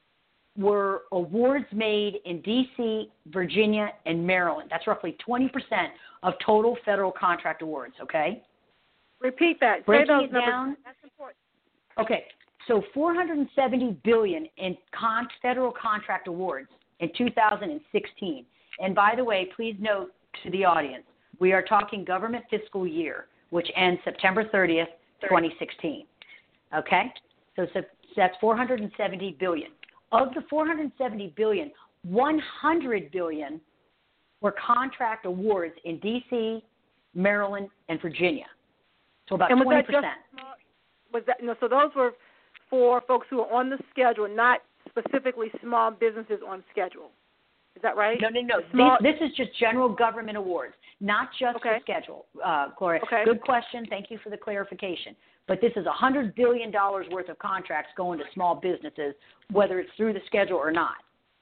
were awards made in D C, Virginia, and Maryland. That's roughly twenty percent of total federal contract awards, okay? Repeat that. Breaking Say those it numbers. down. That's important. Okay, so four hundred seventy billion dollars in con- federal contract awards in two thousand sixteen. And by the way, please note to the audience, we are talking government fiscal year, which ends September thirtieth, twenty sixteen. Okay, so, so that's four hundred seventy billion dollars. Of the four hundred seventy billion dollars, one hundred billion dollars were contract awards in D C, Maryland, and Virginia. So about and was twenty that percent. Just small, was that no? So those were for folks who are on the schedule, not specifically small businesses on schedule. Is that right? No, no, no. Small, this, this is just general government awards, not just okay. the schedule, uh, Gloria. Okay. Good question. Thank you for the clarification. But this is one hundred billion dollars worth of contracts going to small businesses, whether it's through the schedule or not.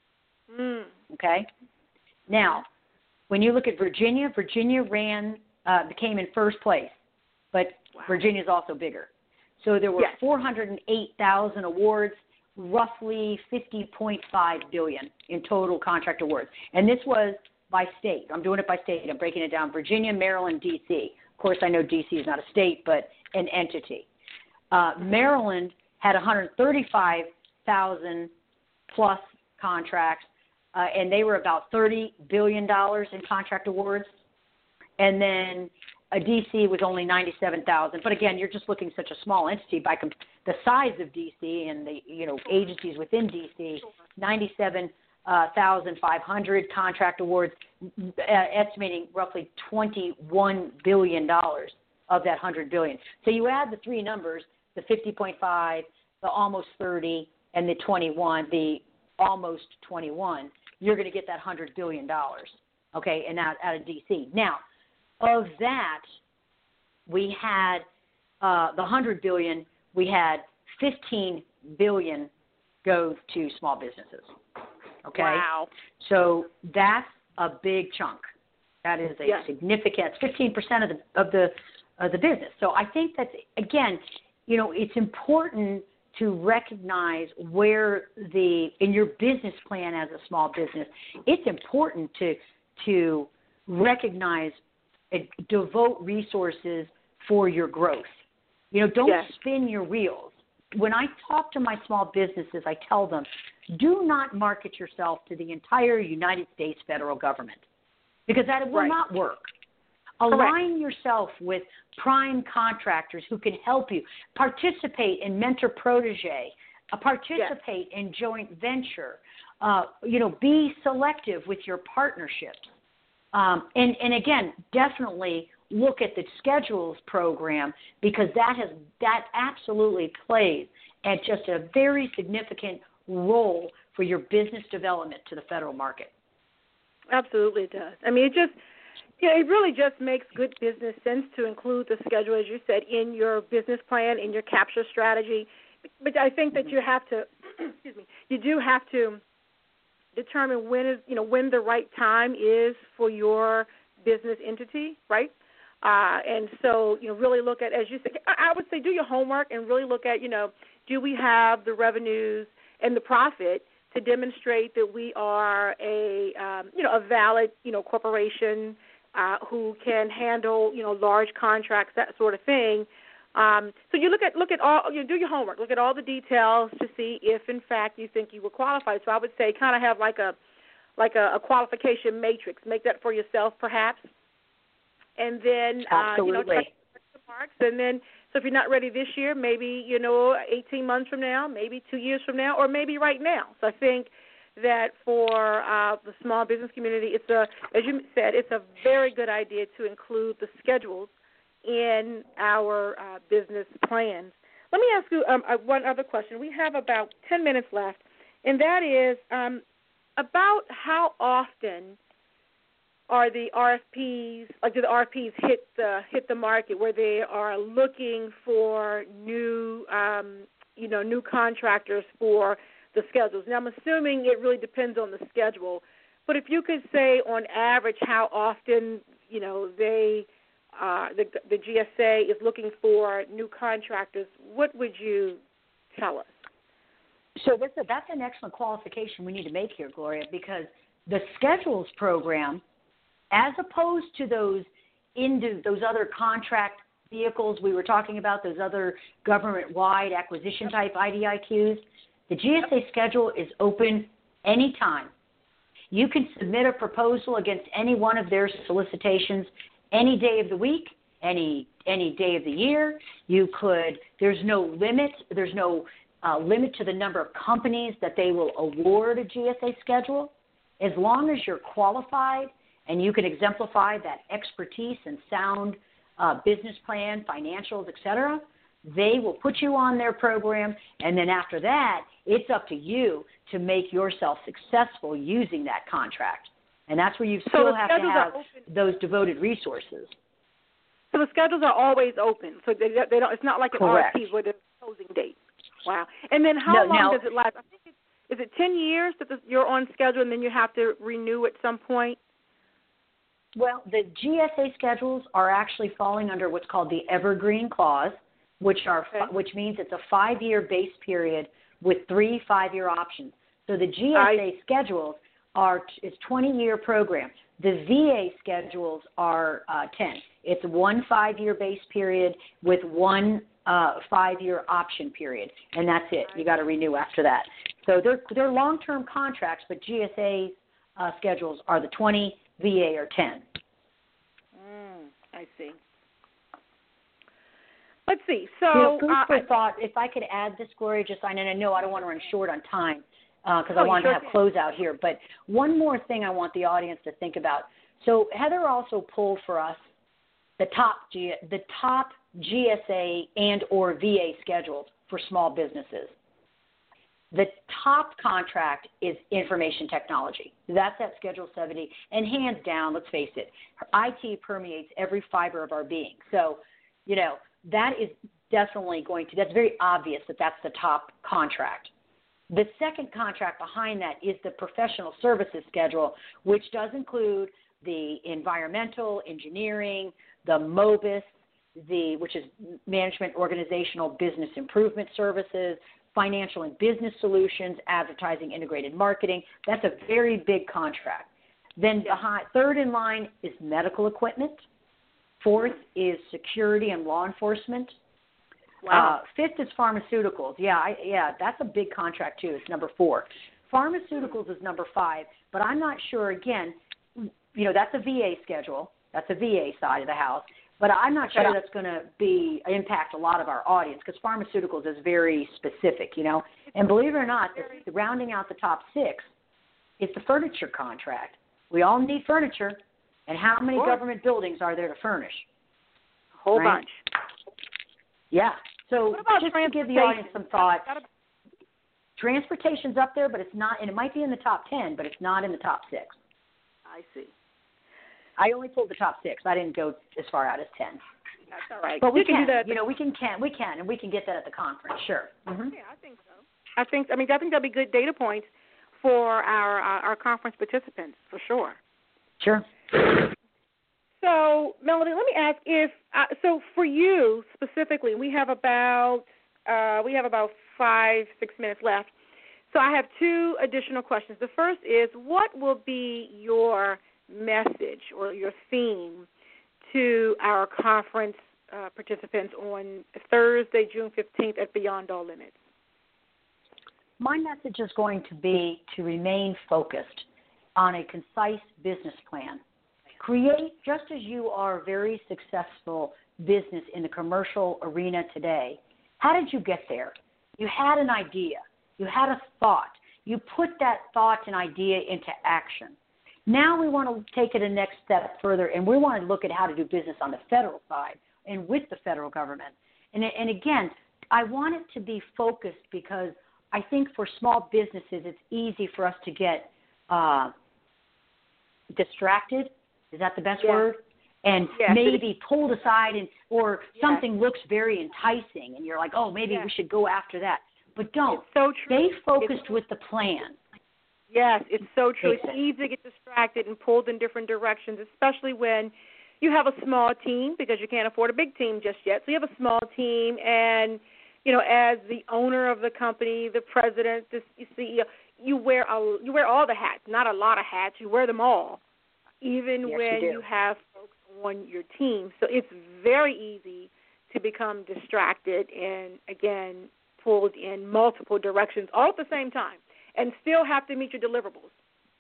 Mm. Okay? Now, when you look at Virginia, Virginia ran, uh, came in first place, but wow. Virginia is also bigger. So there were yes. four hundred eight thousand awards, roughly fifty point five billion dollars in total contract awards. And this was by state. I'm doing it by state. I'm breaking it down. Virginia, Maryland, D C. Of course, I know D C is not a state, but an entity. Uh, Maryland had one hundred thirty-five thousand plus contracts, uh, and they were about thirty billion dollars in contract awards. And then uh, D C was only ninety-seven thousand. But again, you're just looking such a small entity by comp- the size of D C and the you know agencies within D C. ninety-seven thousand five hundred contract awards, uh, estimating roughly twenty-one billion dollars of that one hundred billion dollars. So you add the three numbers, the fifty point five, the almost thirty, and the twenty-one, the almost twenty-one, you're going to get that one hundred billion dollars, okay, and out, out of D C. Now, of that, we had uh, the one hundred billion dollars, we had fifteen billion dollars go to small businesses, okay? Wow. So that's a big chunk. That is a yes. significant fifteen percent of the of the of the business. So I think that again, you know, it's important to recognize where the in your business plan as a small business, it's important to to recognize and devote resources for your growth. You know, don't yes. spin your wheels. When I talk to my small businesses, I tell them, do not market yourself to the entire United States federal government, because that will right. not work. Align Correct. yourself with prime contractors who can help you. Participate in mentor protege. Uh, participate yes. in joint venture. Uh, you know, be selective with your partnerships. Um, and, and again, definitely look at the schedules program, because that has that absolutely plays at just a very significant role for your business development to the federal market. Absolutely it does. I mean, it just, yeah, it really just makes good business sense to include the schedule, as you said, in your business plan, in your capture strategy. But I think that you have to, excuse me, you do have to determine when is, you know, when the right time is for your business entity, right? Uh, and so, you know, really look at, as you said, I would say do your homework and really look at, you know, do we have the revenues and the profit to demonstrate that we are a, um, you know, a valid, you know, corporation uh, who can handle, you know, large contracts, that sort of thing. Um, so you look at look at all, you know, do your homework, look at all the details to see if, in fact, you think you were qualified. So I would say kind of have like a like a, a qualification matrix. Make that for yourself, perhaps. And then, uh, you know, check the marks. And then, so if you're not ready this year, maybe, you know, eighteen months from now, maybe two years from now, or maybe right now. So I think that for uh, the small business community, it's a, as you said, it's a very good idea to include the schedules in our uh, business plans. Let me ask you um, uh, one other question. We have about ten minutes left, and that is um, about how often are the R F Ps, like do the R F Ps hit the hit the market where they are looking for new, um, you know, new contractors for the schedules? Now, I'm assuming it really depends on the schedule, but if you could say on average how often, you know, they, uh, the the G S A is looking for new contractors, what would you tell us? So that's, a, that's an excellent qualification we need to make here, Gloria, because the schedules program, as opposed to those into those other contract vehicles we were talking about, those other government-wide acquisition-type I D I Qs, the G S A schedule is open anytime. You can submit a proposal against any one of their solicitations any day of the week, any any day of the year. You could. There's no limit. There's no uh, limit to the number of companies that they will award a G S A schedule. As long as you're qualified and you can exemplify that expertise and sound uh, business plan, financials, et cetera, they will put you on their program, and then after that, it's up to you to make yourself successful using that contract. And that's where you still so have to have those devoted resources. So the schedules are always open. So they, they don't. It's not like an Correct. R F P where there's a closing date. Wow. And then how no, long now, does it last? I think it's, is it ten years that the, you're on schedule and then you have to renew at some point? Well, the G S A schedules are actually falling under what's called the Evergreen Clause, which are okay. which means it's a five-year base period with three five-year options. So the G S A I, schedules are is twenty-year program. The V A schedules are uh, ten. It's one five-year base period with one uh, five-year option period, and that's it. You got to renew after that. So they're they're long-term contracts, but G S A uh, schedules are the twenty. V A or ten. Mm, I see. Let's see. So, you know, food uh, for I, thought. If I could add this, Gloria, just and I know I don't want to run short on time because uh, oh, I want sure to have closeout here. But one more thing I want the audience to think about. So Heather also pulled for us the top G, the top G S A and or V A schedules for small businesses. The top contract is information technology. That's at Schedule seventy. And hands down, let's face it, I T permeates every fiber of our being. So, you know, that is definitely going to, that's very obvious that that's the top contract. The second contract behind that is the professional services schedule, which does include the environmental, engineering, the MOBIS, the which is management, organizational, business improvement services, financial and business solutions, advertising, integrated marketing. That's a very big contract. Then behind, third in line is medical equipment. Fourth is security and law enforcement. Wow. Uh, fifth is pharmaceuticals. Yeah, I, yeah, that's a big contract too. It's number four. Pharmaceuticals is number five, but I'm not sure. Again, you know, that's a V A schedule. That's a V A side of the house. But I'm not sure that's going to be impact a lot of our audience because pharmaceuticals is very specific, you know. And believe it or not, the, the rounding out the top six is the furniture contract. We all need furniture, and how many government buildings are there to furnish? A whole right? bunch. Yeah. So just to give the audience some thought, transportation's up there, but it's not, and it might be in the top ten, but it's not in the top six. I see. I only pulled the top six. I didn't go as far out as ten. That's all right. But we you can, can do that. you know, we can, can, we can, and we can get that at the conference. Sure. Mm-hmm. Yeah, I think so. I think. I mean, I think that'll be good data points for our uh, our conference participants for sure. Sure. So, Melody, let me ask if uh, so for you specifically, we have about uh, we have about five six minutes left. So I have two additional questions. The first is, what will be your message or your theme to our conference uh, participants on Thursday, June fifteenth at Beyond All Limits? My message is going to be to remain focused on a concise business plan. Create, just as you are a very successful business in the commercial arena today, how did you get there? You had an idea. You had a thought. You put that thought and idea into action. Now we want to take it a next step further, and we want to look at how to do business on the federal side and with the federal government. And, and again, I want it to be focused because I think for small businesses it's easy for us to get uh, distracted. Is that the best yes. word? And yes. maybe pulled aside, and or yes. something looks very enticing, and you're like, oh, maybe yes. we should go after that. But don't. It's so true. Stay focused it's, with the plan. Yes, it's so true. It's Exactly. easy to get distracted and pulled in different directions, especially when you have a small team because you can't afford a big team just yet. So you have a small team, and, you know, as the owner of the company, the president, the C E O, you wear a, you wear all the hats, not a lot of hats. You wear them all, even yes, when you, you have folks on your team. So it's very easy to become distracted and, again, pulled in multiple directions all at the same time and still have to meet your deliverables.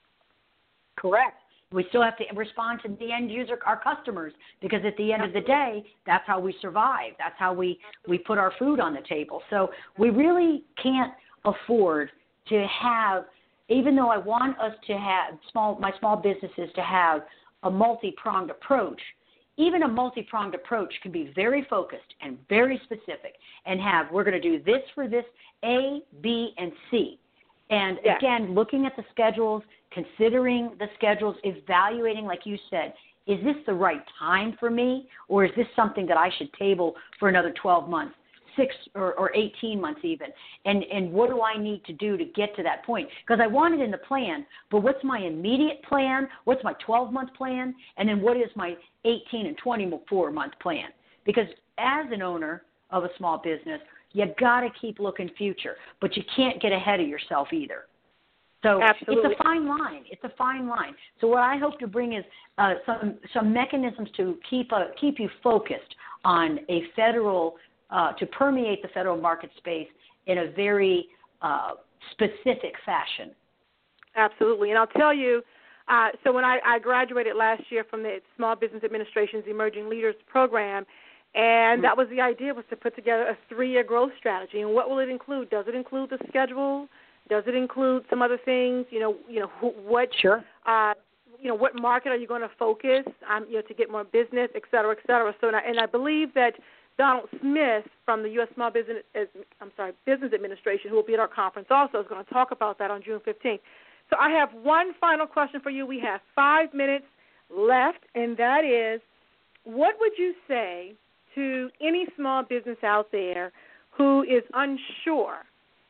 Correct. We still have to respond to the end user, our customers, because at the end of the day, that's how we survive. That's how we, we put our food on the table. So we really can't afford to have, even though I want us to have, small my small businesses to have a multi-pronged approach, even a multi-pronged approach can be very focused and very specific and have, we're going to do this for this, A, B, and C. And yes. again, looking at the schedules, considering the schedules, evaluating, like you said, is this the right time for me, or is this something that I should table for another twelve months, six or, or eighteen months even? And, and what do I need to do to get to that point? Because I want it in the plan, but what's my immediate plan? What's my twelve-month plan? And then what is my eighteen and twenty-four month plan? Because as an owner of a small business, you got to keep looking future, but you can't get ahead of yourself either. So Absolutely. It's a fine line. It's a fine line. So what I hope to bring is uh, some some mechanisms to keep a, keep you focused on a federal, uh, to permeate the federal market space in a very uh, specific fashion. Absolutely. And I'll tell you, uh, so when I, I graduated last year from the Small Business Administration's Emerging Leaders Program, and that was the idea, was to put together a three-year growth strategy. And what will it include? Does it include the schedule? Does it include some other things? You know, you know, what, sure. uh, you know, what market are you going to focus on, you know, to get more business, et cetera, et cetera. So, and I, and I believe that Donald Smith from the U S Small Business, I'm sorry, Business Administration, who will be at our conference also, is going to talk about that on June fifteenth. So I have one final question for you. We have five minutes left, and that is, what would you say to any small business out there who is unsure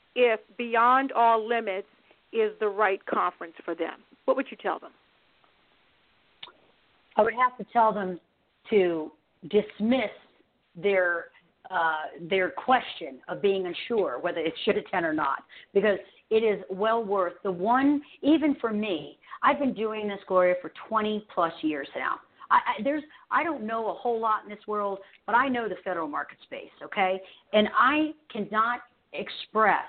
if Beyond All Limits is the right conference for them? What would you tell them? I would have to tell them to dismiss their uh, their question of being unsure whether it should attend or not, because it is well worth the one. Even for me, I've been doing this, Gloria, for twenty plus years now. I, I, there's I don't know a whole lot in this world, but I know the federal market space, okay? And I cannot express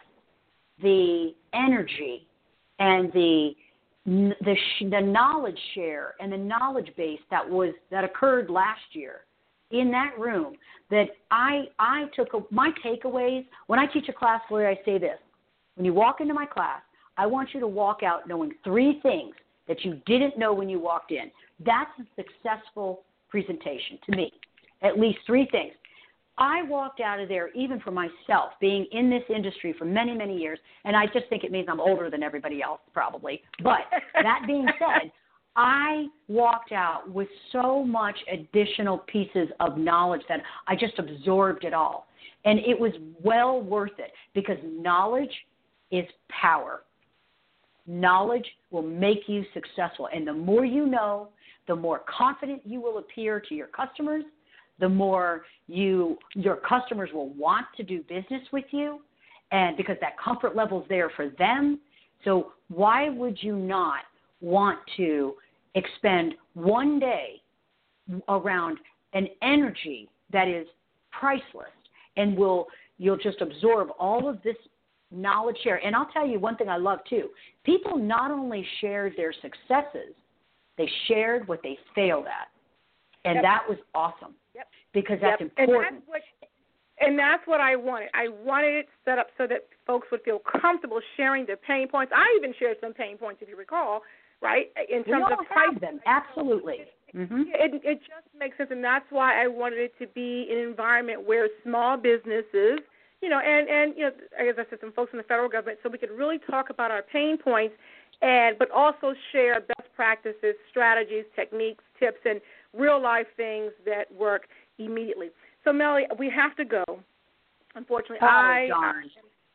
the energy and the the the knowledge share and the knowledge base that was that occurred last year in that room, that I I took a, my takeaways. When I teach a class, Gloria, I say this: when you walk into my class, I want you to walk out knowing three things that you didn't know when you walked in. That's a successful presentation to me. At least three things. I walked out of there, even for myself, being in this industry for many, many years, and I just think it means I'm older than everybody else, probably. But that being said, I walked out with so much additional pieces of knowledge that I just absorbed it all. And it was well worth it, because knowledge is power. Knowledge will make you successful. And the more you know, the more confident you will appear to your customers, the more you your customers will want to do business with you, and because that comfort level is there for them. So why would you not want to expend one day around an energy that is priceless, and will you'll just absorb all of this knowledge share. And I'll tell you one thing I love too. People not only shared their successes, they shared what they failed at. And yep. that was awesome. Yep. Because that's yep. important. And that's, what, and that's what I wanted. I wanted it set up so that folks would feel comfortable sharing their pain points. I even shared some pain points, if you recall, right, in terms we all of price. have them. Absolutely. It, mm-hmm. it, it just makes sense, and that's why I wanted it to be an environment where small businesses, you know, and, and you know, as I said, some folks in the federal government, so we could really talk about our pain points, and but also share best practices, strategies, techniques, tips, and real-life things that work immediately. So, Melly, we have to go. Unfortunately, oh, I... darn.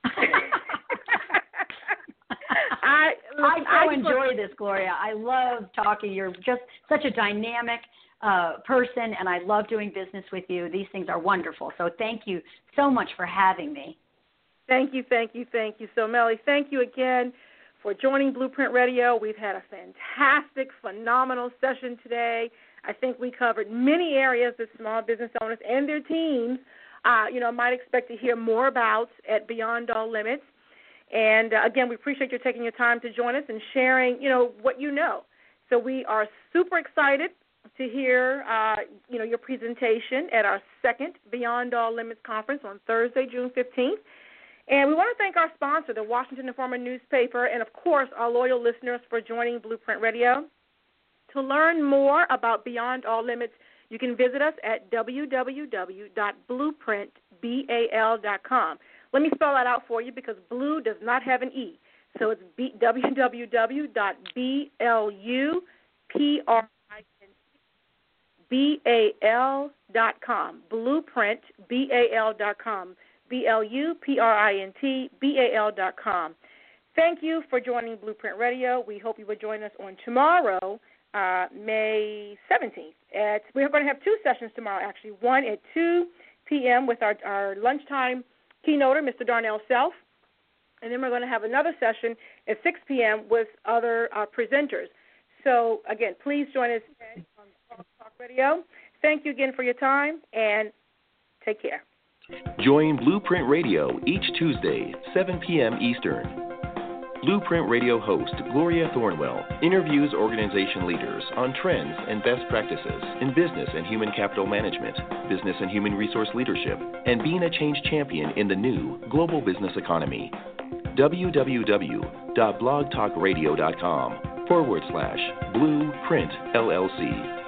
I, I so I enjoy this, Gloria. I love talking. You're just such a dynamic uh, person, and I love doing business with you. These things are wonderful. So thank you so much for having me. Thank you, thank you, thank you. So, Melly, thank you again for joining Blueprint Radio. We've had a fantastic, phenomenal session today. I think we covered many areas that small business owners and their teams, uh, you know, might expect to hear more about at Beyond All Limits. And, uh, again, we appreciate you taking your time to join us and sharing, you know, what you know. So we are super excited to hear, uh, you know, your presentation at our second Beyond All Limits conference on Thursday, June fifteenth. And we want to thank our sponsor, the Washington Informer newspaper, and, of course, our loyal listeners for joining Blueprint Radio. To learn more about Beyond All Limits, you can visit us at w w w dot blueprint bal dot com. Let me spell that out for you, because blue does not have an E. So it's b- w w w dot bluprint dot com. Blueprint bal dot com. B L U P R I N T B A L dot com. Thank you for joining Blueprint Radio. We hope you will join us on tomorrow, uh, May seventeenth. At, we're going to have two sessions tomorrow, actually. One at two p.m. with our, our lunchtime keynoter, Mister Darnell Self. And then we're going to have another session at six p.m. with other uh, presenters. So, again, please join us on Blog Talk Radio. Thank you again for your time, and take care. Join Blueprint Radio each Tuesday, seven p.m. Eastern. Blueprint Radio host Gloria Thornwell interviews organization leaders on trends and best practices in business and human capital management, business and human resource leadership, and being a change champion in the new global business economy. w w w dot blog talk radio dot com forward slash Blueprint L L C.